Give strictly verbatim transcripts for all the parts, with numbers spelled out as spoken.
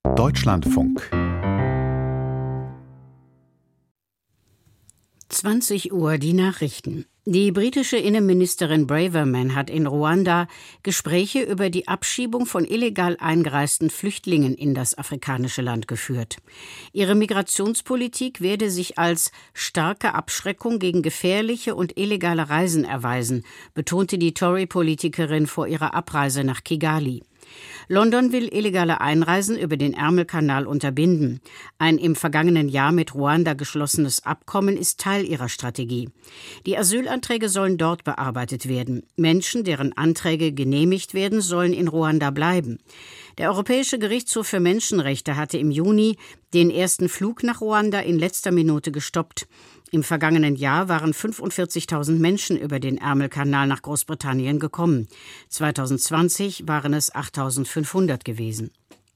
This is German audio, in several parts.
Deutschlandfunk. zwanzig Uhr die Nachrichten. Die britische Innenministerin Braverman hat in Ruanda Gespräche über die Abschiebung von illegal eingereisten Flüchtlingen in das afrikanische Land geführt. Ihre Migrationspolitik werde sich als starke Abschreckung gegen gefährliche und illegale Reisen erweisen, betonte die Tory-Politikerin vor ihrer Abreise nach Kigali. London will illegale Einreisen über den Ärmelkanal unterbinden. Ein im vergangenen Jahr mit Ruanda geschlossenes Abkommen ist Teil ihrer Strategie. Die Asylanträge sollen dort bearbeitet werden. Menschen, deren Anträge genehmigt werden, sollen in Ruanda bleiben. Der Europäische Gerichtshof für Menschenrechte hatte im Juni den ersten Flug nach Ruanda in letzter Minute gestoppt. Im vergangenen Jahr waren fünfundvierzigtausend Menschen über den Ärmelkanal nach Großbritannien gekommen. zwanzig zwanzig waren es achttausendfünfhundert gewesen.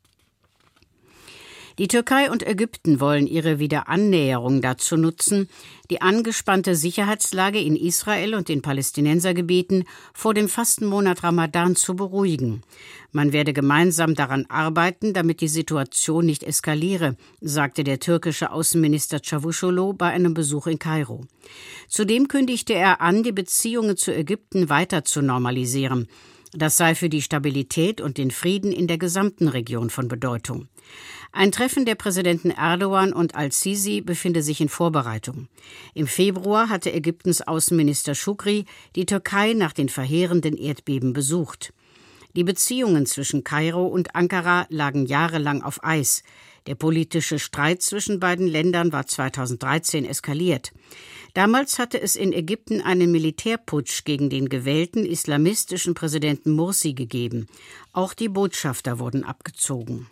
Die Türkei und Ägypten wollen ihre Wiederannäherung dazu nutzen, die angespannte Sicherheitslage in Israel und den Palästinensergebieten vor dem Fastenmonat Ramadan zu beruhigen. Man werde gemeinsam daran arbeiten, damit die Situation nicht eskaliere, sagte der türkische Außenminister Çavuşoğlu bei einem Besuch in Kairo. Zudem kündigte er an, die Beziehungen zu Ägypten weiter zu normalisieren. Das sei für die Stabilität und den Frieden in der gesamten Region von Bedeutung. Ein Treffen der Präsidenten Erdogan und al-Sisi befinde sich in Vorbereitung. Im Februar hatte Ägyptens Außenminister Shukri die Türkei nach den verheerenden Erdbeben besucht. Die Beziehungen zwischen Kairo und Ankara lagen jahrelang auf Eis. Der politische Streit zwischen beiden Ländern war zweitausenddreizehn eskaliert. Damals hatte es in Ägypten einen Militärputsch gegen den gewählten islamistischen Präsidenten Mursi gegeben. Auch die Botschafter wurden abgezogen.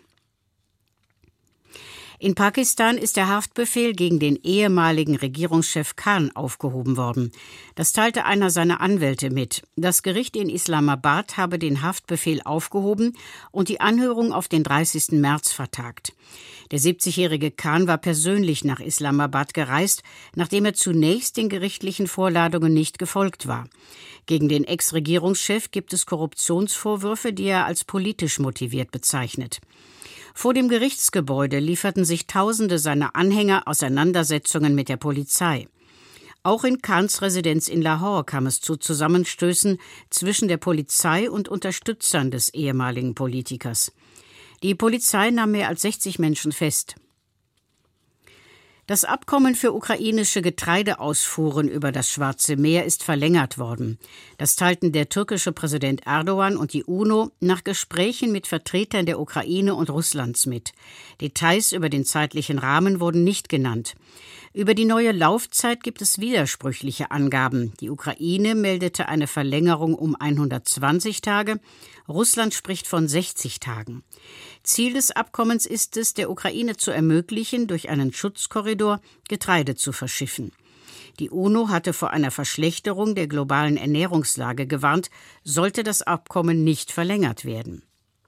In Pakistan ist der Haftbefehl gegen den ehemaligen Regierungschef Khan aufgehoben worden. Das teilte einer seiner Anwälte mit. Das Gericht in Islamabad habe den Haftbefehl aufgehoben und die Anhörung auf den dreißigsten März vertagt. Der siebzigjährige Khan war persönlich nach Islamabad gereist, nachdem er zunächst den gerichtlichen Vorladungen nicht gefolgt war. Gegen den Ex-Regierungschef gibt es Korruptionsvorwürfe, die er als politisch motiviert bezeichnet. Vor dem Gerichtsgebäude lieferten sich Tausende seiner Anhänger Auseinandersetzungen mit der Polizei. Auch in Khans Residenz in Lahore kam es zu Zusammenstößen zwischen der Polizei und Unterstützern des ehemaligen Politikers. Die Polizei nahm mehr als sechzig Menschen fest. Das Abkommen für ukrainische Getreideausfuhren über das Schwarze Meer ist verlängert worden. Das teilten der türkische Präsident Erdogan und die UNO nach Gesprächen mit Vertretern der Ukraine und Russlands mit. Details über den zeitlichen Rahmen wurden nicht genannt. Über die neue Laufzeit gibt es widersprüchliche Angaben. Die Ukraine meldete eine Verlängerung um hundertzwanzig Tage. Russland spricht von sechzig Tagen. Ziel des Abkommens ist es, der Ukraine zu ermöglichen, durch einen Schutzkorridor Getreide zu verschiffen. Die UNO hatte vor einer Verschlechterung der globalen Ernährungslage gewarnt, sollte das Abkommen nicht verlängert werden.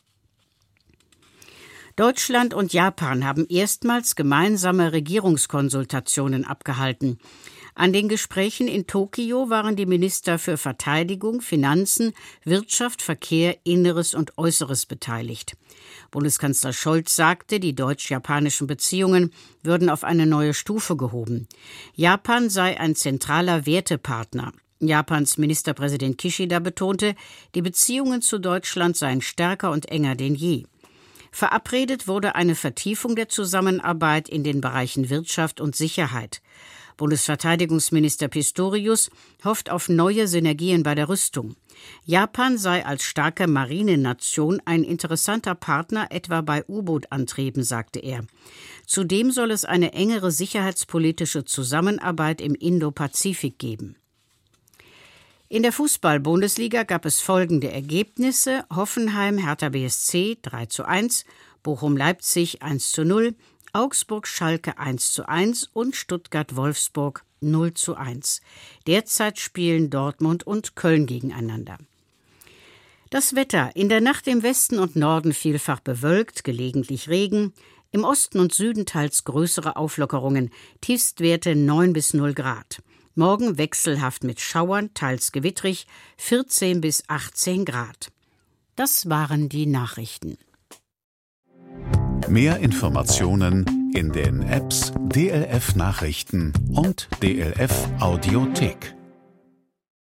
Deutschland und Japan haben erstmals gemeinsame Regierungskonsultationen abgehalten. An den Gesprächen in Tokio waren die Minister für Verteidigung, Finanzen, Wirtschaft, Verkehr, Inneres und Äußeres beteiligt. Bundeskanzler Scholz sagte, die deutsch-japanischen Beziehungen würden auf eine neue Stufe gehoben. Japan sei ein zentraler Wertepartner. Japans Ministerpräsident Kishida betonte, die Beziehungen zu Deutschland seien stärker und enger denn je. Verabredet wurde eine Vertiefung der Zusammenarbeit in den Bereichen Wirtschaft und Sicherheit. Bundesverteidigungsminister Pistorius hofft auf neue Synergien bei der Rüstung. Japan sei als starke Marinenation ein interessanter Partner etwa bei U-Boot-Antrieben, sagte er. Zudem soll es eine engere sicherheitspolitische Zusammenarbeit im Indo-Pazifik geben. In der Fußball-Bundesliga gab es folgende Ergebnisse: Hoffenheim Hertha B S C drei zu eins, Bochum-Leipzig eins zu null, Augsburg-Schalke eins zu eins und Stuttgart-Wolfsburg null zu eins. Derzeit spielen Dortmund und Köln gegeneinander. Das Wetter: In der Nacht im Westen und Norden vielfach bewölkt, gelegentlich Regen. Im Osten und Süden teils größere Auflockerungen, Tiefstwerte neun bis null Grad. Morgen wechselhaft mit Schauern, teils gewittrig, vierzehn bis achtzehn Grad. Das waren die Nachrichten. Mehr Informationen in den Apps D L F Nachrichten und D L F Audiothek.